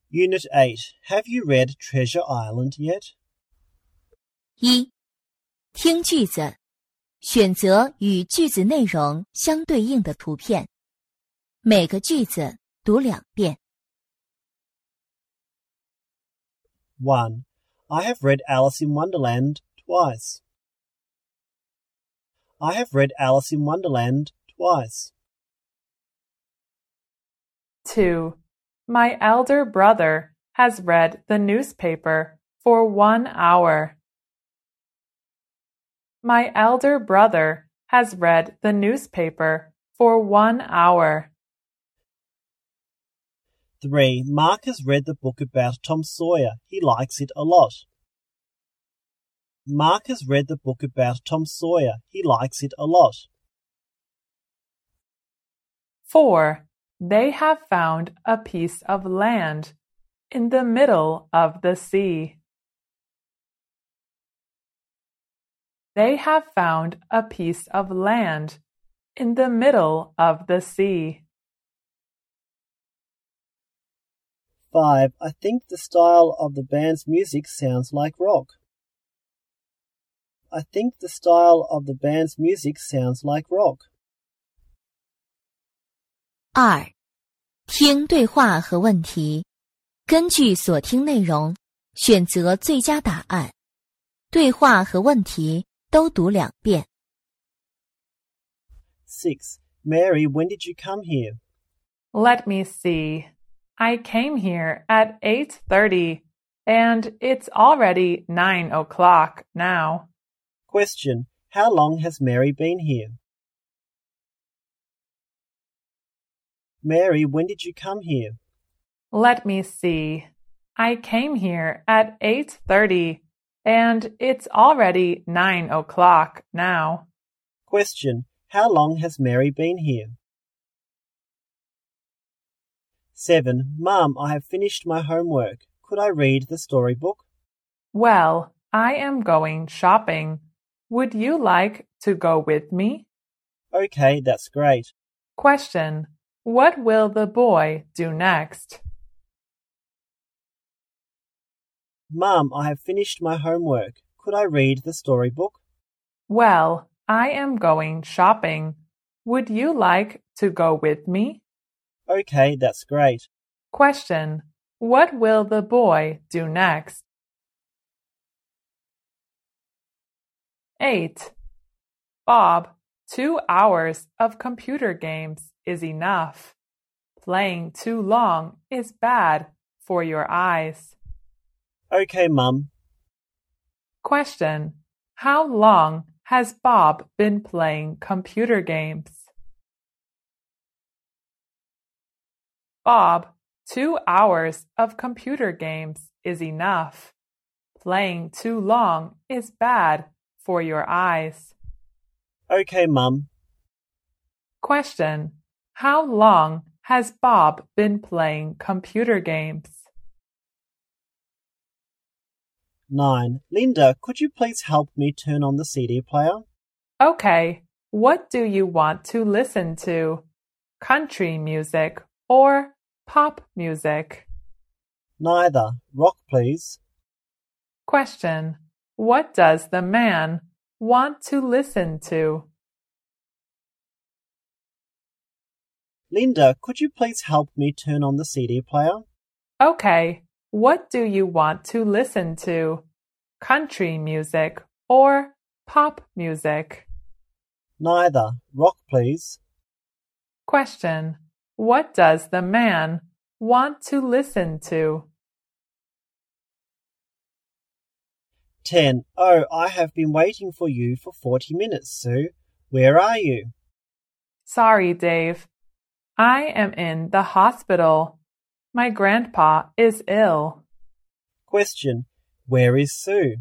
Unit 8. Have you read Treasure Island yet? 1. 听句子，选择与句子内容相对应的图片，每个句子读2遍。 1. I have read Alice in Wonderland twice. I have read Alice in Wonderland twice. 2. My elder brother has read the newspaper for 1 hour. My elder brother has read the newspaper for 1 hour. 3. Mark has read the book about Tom Sawyer. He likes it a lot. Mark has read the book about Tom Sawyer. He likes it a lot. 4. They have found a piece of land in the middle of the sea. They have found a piece of land in the middle of the sea. 5. I think the style of the band's music sounds like rock. I think the style of the band's music sounds like rock. 2. 听对话和问题，根据所听内容，选择最佳答案。对话和问题都读2遍。 6. Mary, when did you come here? Let me see. I came here at 8:30, and it's already 9 o'clock now. Question. How long has Mary been here? Mary, when did you come here? Let me see. I came here at 8:30, and it's already 9 o'clock now. Question. How long has Mary been here? 7. Mum, I have finished my homework. Could I read the storybook? Well, I am going shopping. Would you like to go with me? Okay, that's great. Question. What will the boy do next? Mum, I have finished my homework. Could I read the storybook? Well, I am going shopping. Would you like to go with me? Okay, that's great. Question. What will the boy do next? 8. Bob, 2 hours of computer games is enough. Playing too long is bad for your eyes. Okay, Mum. Question. How long has Bob been playing computer games? Bob, 2 hours of computer games is enough. Playing too long is bad for your eyes. Okay, Mum. Question. How long has Bob been playing computer games? 9. Linda, could you please help me turn on the CD player? Okay, what do you want to listen to? Country music or pop music? Neither. Rock, please. Question. What does the man want to listen to? Linda, could you please help me turn on the CD player? Okay, what do you want to listen to? Country music or pop music? Neither. Rock, please. Question. What does the man want to listen to? 10. Oh, I have been waiting for you for 40 minutes, Sue. Where are you? Sorry, Dave. I am in the hospital. My grandpa is ill. Question. Where is Sue?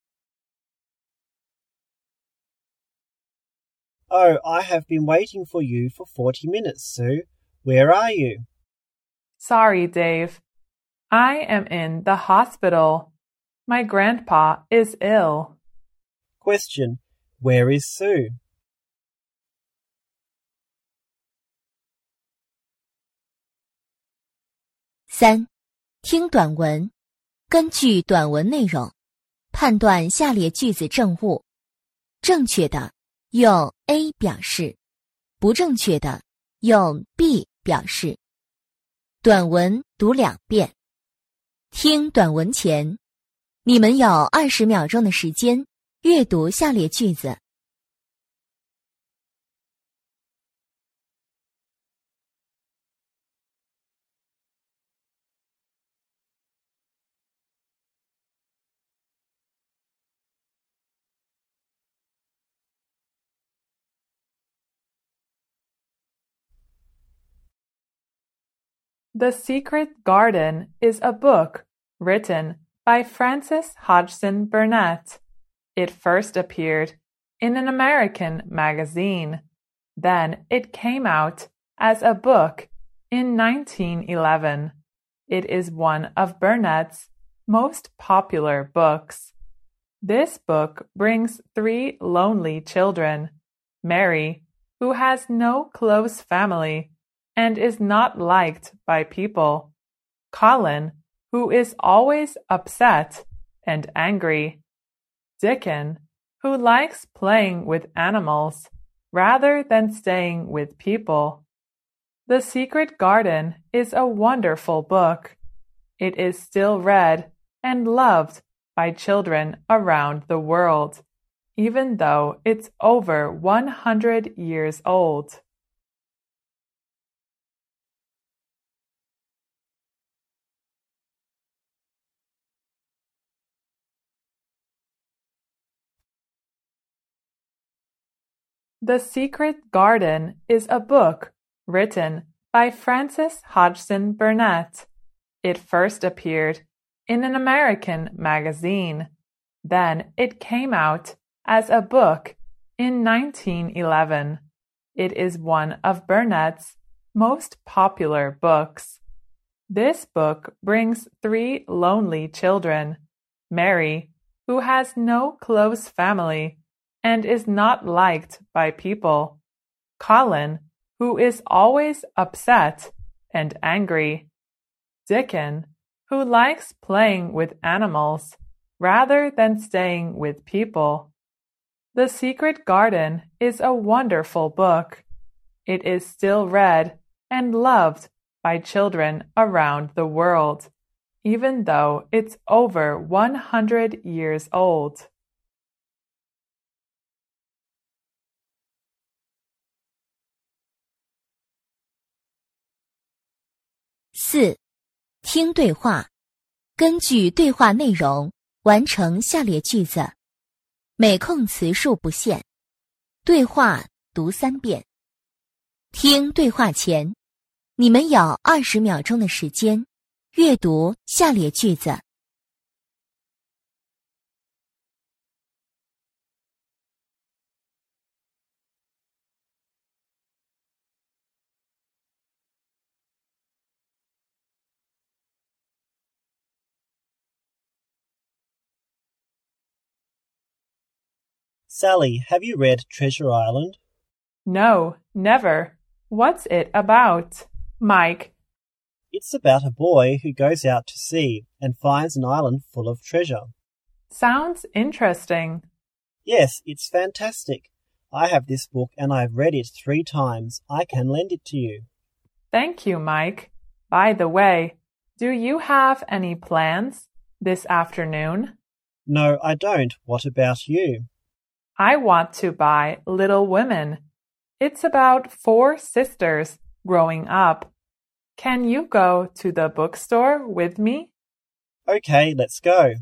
Oh, I have been waiting for you for 40 minutes, Sue. Where are you? Sorry, Dave. I am in the hospital. My grandpa is ill. Question. Where is Sue? 3. 听短文，根据短文内容，判断下列句子正误。正确的用 A 表示，不正确的用 B 表示。短文读2遍。听短文前，你们有20秒钟的时间阅读下列句子。 The Secret Garden is a book written by Frances Hodgson Burnett. It first appeared in an American magazine. Then it came out as a book in 1911. It is one of Burnett's most popular books. This book brings 3 lonely children: Mary, who has no close family and is not liked by people; Colin, who is always upset and angry; Dickon, who likes playing with animals rather than staying with people. The Secret Garden is a wonderful book. It is still read and loved by children around the world, even though it's over 100 years old. 'The Secret Garden is a book written by Frances Hodgson Burnett. It first appeared in an American magazine. Then it came out as a book in 1911. It is one of Burnett's most popular books. This book brings 3 lonely children: Mary, who has no close family and is not liked by people; Colin, who is always upset and angry; Dickon, who likes playing with animals rather than staying with people. The Secret Garden is a wonderful book. It is still read and loved by children around the world, even though it's over 100 years old. 4. 听对话，根据对话内容完成下列句子，每空词数不限。对话读3遍。听对话前，你们有20秒钟的时间阅读下列句子。 Sally, have you read Treasure Island? No, never. What's it about? Mike. It's about a boy who goes out to sea and finds an island full of treasure. Sounds interesting. Yes, it's fantastic. I have this book and I've read it 3 times. I can lend it to you. Thank you, Mike. By the way, do you have any plans this afternoon? No, I don't. What about you? I want to buy Little Women. It's about 4 sisters growing up. Can you go to the bookstore with me? Okay, let's go.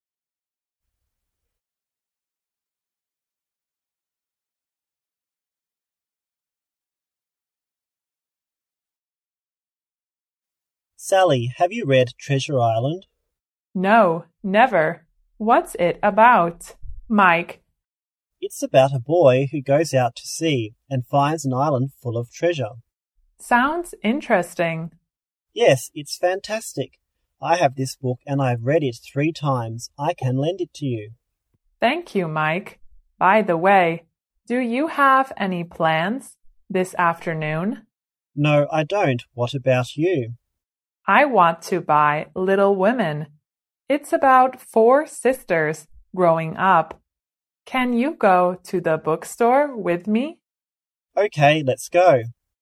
Sally, have you read Treasure Island? No, never. What's it about? Mike. It's about a boy who goes out to sea and finds an island full of treasure. Sounds interesting. Yes, it's fantastic. I have this book and I've read it 3 times. I can lend it to you. Thank you, Mike. By the way, do you have any plans this afternoon? No, I don't. What about you? I want to buy Little Women. It's about 4 sisters growing up. Can you go to the bookstore with me? Okay, let's go.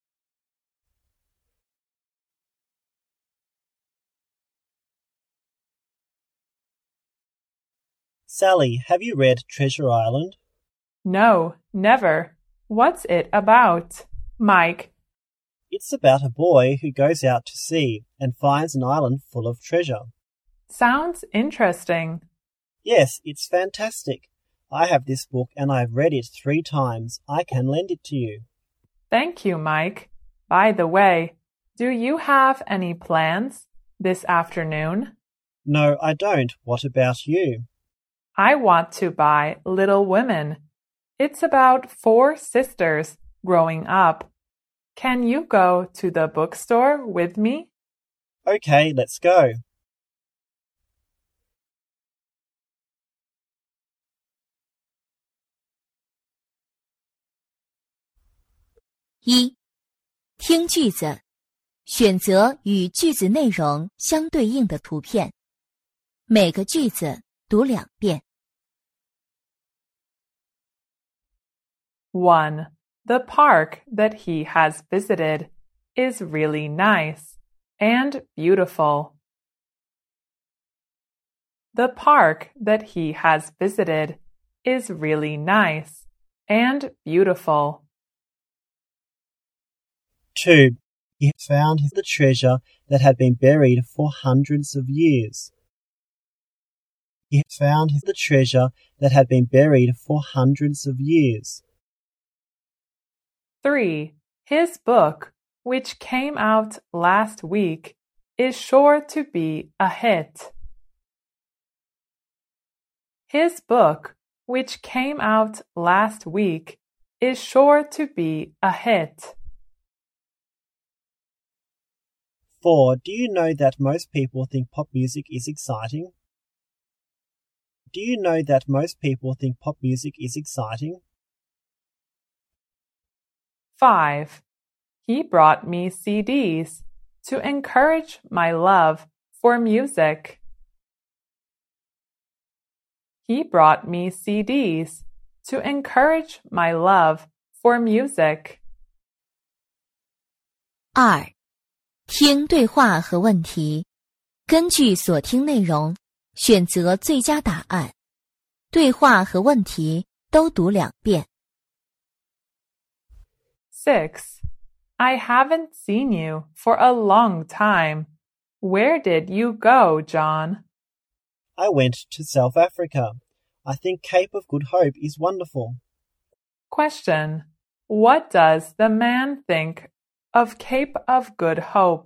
Sally, have you read Treasure Island? No, never. What's it about? Mike. It's about a boy who goes out to sea and finds an island full of treasure. Sounds interesting. Yes, it's fantastic. I have this book and I've read it 3 times. I can lend it to you. Thank you, Mike. By the way, do you have any plans this afternoon? No, I don't. What about you? I want to buy Little Women. It's about 4 sisters growing up. Can you go to the bookstore with me? Okay, let's go. 一、听句子，选择与句子内容相对应的图片，每个句子读2遍。 1. The park that he has visited is really nice and beautiful. The park that he has visited is really nice and beautiful. 2. He found the treasure that had been buried for hundreds of years. He found the treasure that had been buried for hundreds of years. 3. His book, which came out last week, is sure to be a hit. His book, which came out last week, is sure to be a hit. 4. Do you know that most people think pop music is exciting? Do you know that most people think pop music is exciting? 5. He brought me CDs to encourage my love for music. He brought me CDs to encourage my love for music. 2. 听对话和问题，根据所听内容，选择最佳答案。对话和问题都读2遍。 6. I haven't seen you for a long time. Where did you go, John? I went to South Africa. I think Cape of Good Hope is wonderful. Question. What does the man think of Cape of Good Hope?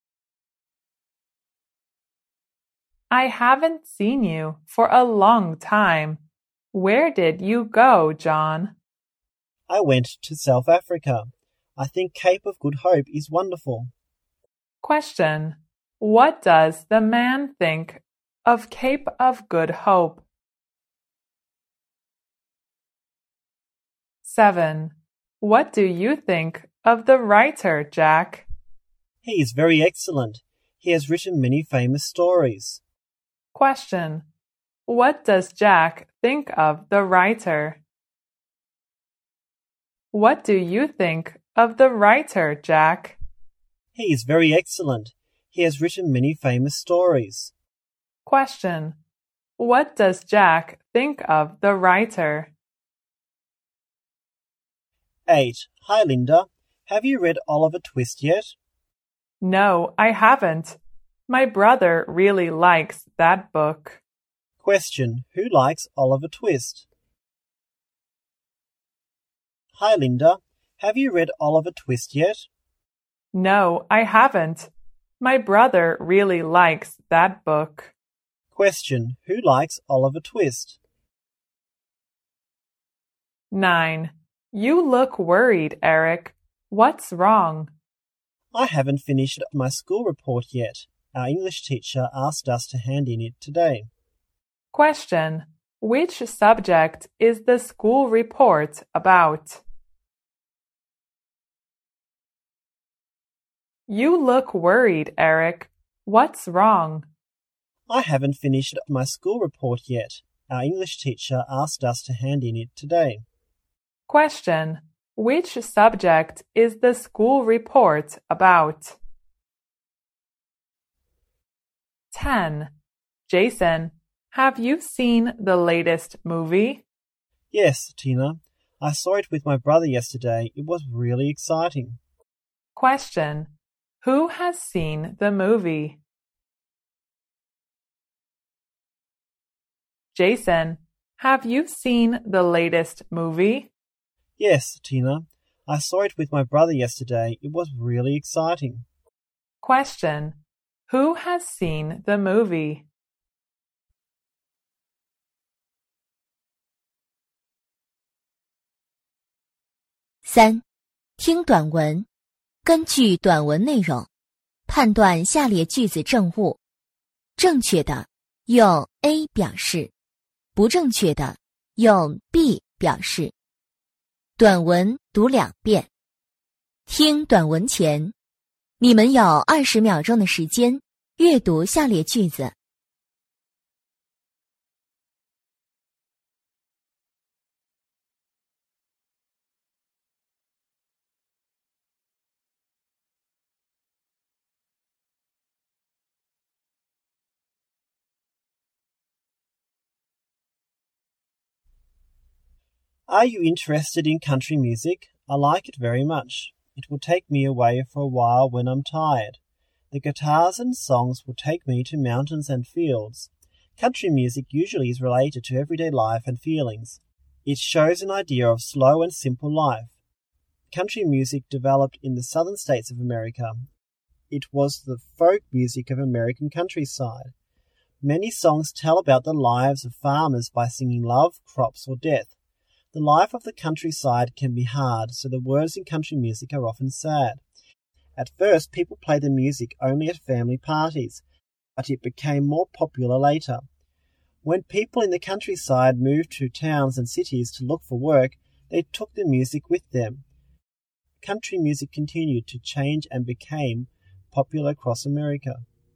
I haven't seen you for a long time. Where did you go, John? I went to South Africa. I think Cape of Good Hope is wonderful. Question. What does the man think of Cape of Good Hope? 7. What do you think of the writer, Jack? He is very excellent. He has written many famous stories. Question. What does Jack think of the writer? What do you think of the writer, Jack? He is very excellent. He has written many famous stories. Question. What does Jack think of the writer? 8. Hi, Linda. Have you read Oliver Twist yet? No, I haven't. My brother really likes that book. Question. Who likes Oliver Twist? Hi, Linda. Have you read Oliver Twist yet? No, I haven't. My brother really likes that book. Question. Who likes Oliver Twist? 9. You look worried, Eric. What's wrong? I haven't finished my school report yet. Our English teacher asked us to hand in it today. Question. Which subject is the school report about? You look worried, Eric. What's wrong? I haven't finished my school report yet. Our English teacher asked us to hand in it today. Question. Which subject is the school report about? 10. Jason, have you seen the latest movie? Yes, Tina. I saw it with my brother yesterday. It was really exciting. Question. Who has seen the movie? Jason, have you seen the latest movie? Yes, Tina. I saw it with my brother yesterday. It was really exciting. Question. Who has seen the movie? 3. 听短文，根据短文内容，判断下列句子正误。正确的用 A 表示，不正确的用 B 表示。短文读2遍。听短文前，你们有20秒钟的时间阅读下列句子。 Are you interested in country music? I like it very much. It will take me away for a while when I'm tired. The guitars and songs will take me to mountains and fields. Country music usually is related to everyday life and feelings. It shows an idea of slow and simple life. Country music developed in the southern states of America. It was the folk music of American countryside. Many songs tell about the lives of farmers by singing love, crops, or death. The life of the countryside can be hard, so the words in country music are often sad. At first, people played the music only at family parties, but it became more popular later. When people in the countryside moved to towns and cities to look for work, they took the music with them. Country music continued to change and became popular across America.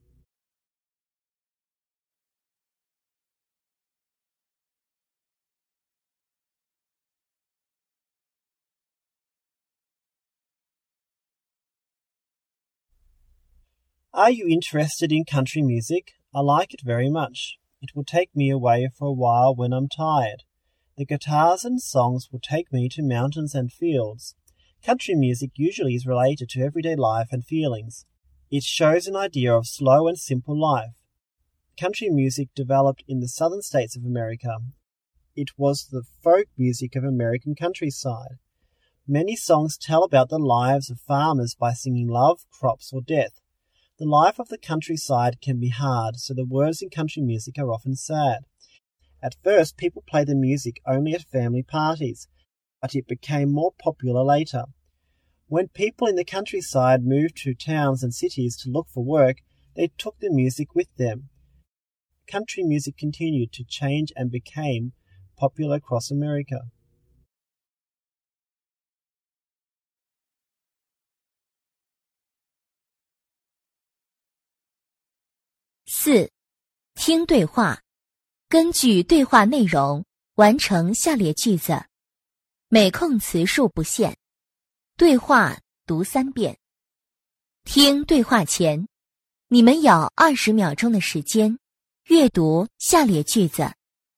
Are you interested in country music? I like it very much. It will take me away for a while when I'm tired. The guitars and songs will take me to mountains and fields. Country music usually is related to everyday life and feelings. It shows an idea of slow and simple life. Country music developed in the southern states of America. It was the folk music of American countryside. Many songs tell about the lives of farmers by singing love, crops, or death. The life of the countryside can be hard, so the words in country music are often sad. At first, people played the music only at family parties, but it became more popular later. When people in the countryside moved to towns and cities to look for work, they took the music with them. Country music continued to change and became popular across America. 4. 听对话，根据对话内容完成下列句子，每空词数不限。对话读3遍。听对话前，你们有20秒钟的时间阅读下列句子。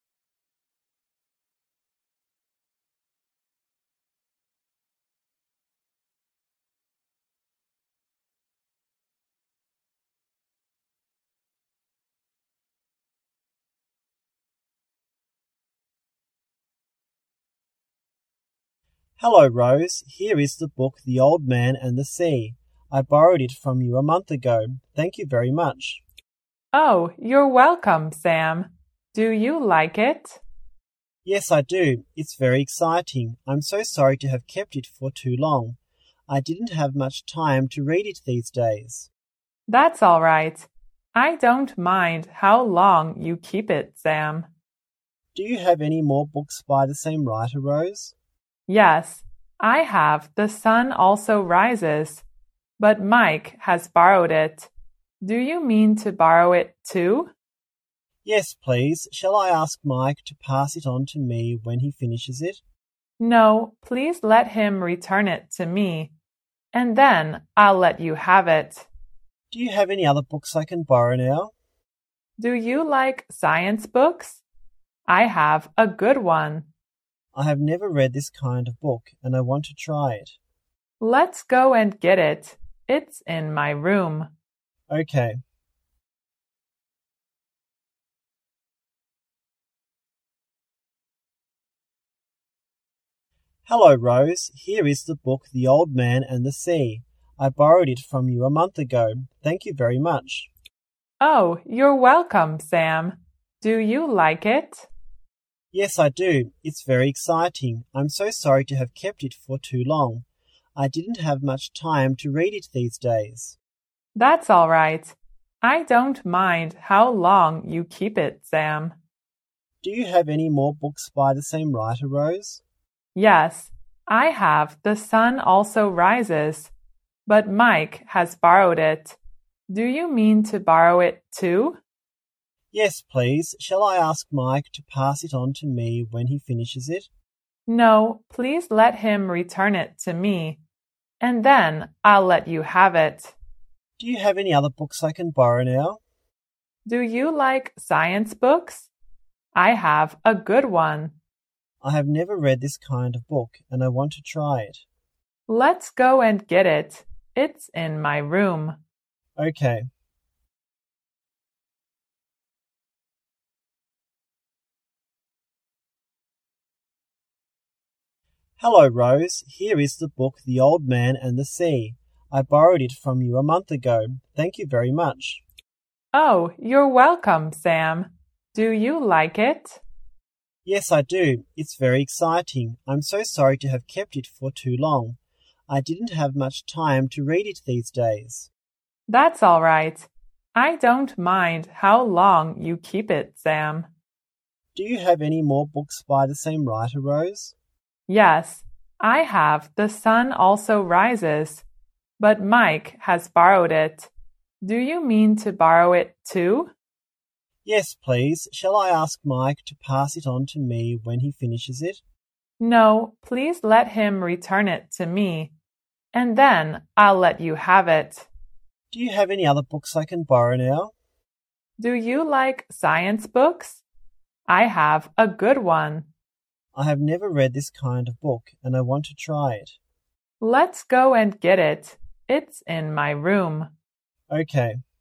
Hello, Rose. Here is the book The Old Man and the Sea. I borrowed it from you a month ago. Thank you very much. Oh, you're welcome, Sam. Do you like it? Yes, I do. It's very exciting. I'm so sorry to have kept it for too long. I didn't have much time to read it these days. That's all right. I don't mind how long you keep it, Sam. Do you have any more books by the same writer, Rose? Yes, I have The Sun Also Rises, but Mike has borrowed it. Do you mean to borrow it too? Yes, please. Shall I ask Mike to pass it on to me when he finishes it? No, please let him return it to me, and then I'll let you have it. Do you have any other books I can borrow now? Do you like science books? I have a good one. I have never read this kind of book, and I want to try it. Let's go and get it. It's in my room. Okay. Hello, Rose. Here is the book The Old Man and the Sea. I borrowed it from you a month ago. Thank you very much. Oh, you're welcome, Sam. Do you like it? Yes, I do. It's very exciting. I'm so sorry to have kept it for too long. I didn't have much time to read it these days. That's all right. I don't mind how long you keep it, Sam. Do you have any more books by the same writer, Rose? Yes, I have The Sun Also Rises, but Mike has borrowed it. Do you mean to borrow it too? Yes, please. Shall I ask Mike to pass it on to me when he finishes it? No, please let him return it to me, and then I'll let you have it. Do you have any other books I can borrow now? Do you like science books? I have a good one. I have never read this kind of book, and I want to try it. Let's go and get it. It's in my room. Okay. Hello, Rose. Here is the book The Old Man and the Sea. I borrowed it from you a month ago. Thank you very much. Oh, you're welcome, Sam. Do you like it? Yes, I do. It's very exciting. I'm so sorry to have kept it for too long. I didn't have much time to read it these days. That's all right. I don't mind how long you keep it, Sam. Do you have any more books by the same writer, Rose? Yes, I have The Sun Also Rises, but Mike has borrowed it. Do you mean to borrow it too? Yes, please. Shall I ask Mike to pass it on to me when he finishes it? No, please let him return it to me, and then I'll let you have it. Do you have any other books I can borrow now? Do you like science books? I have a good one. I have never read this kind of book, and I want to try it. Let's go and get it. It's in my room. Okay.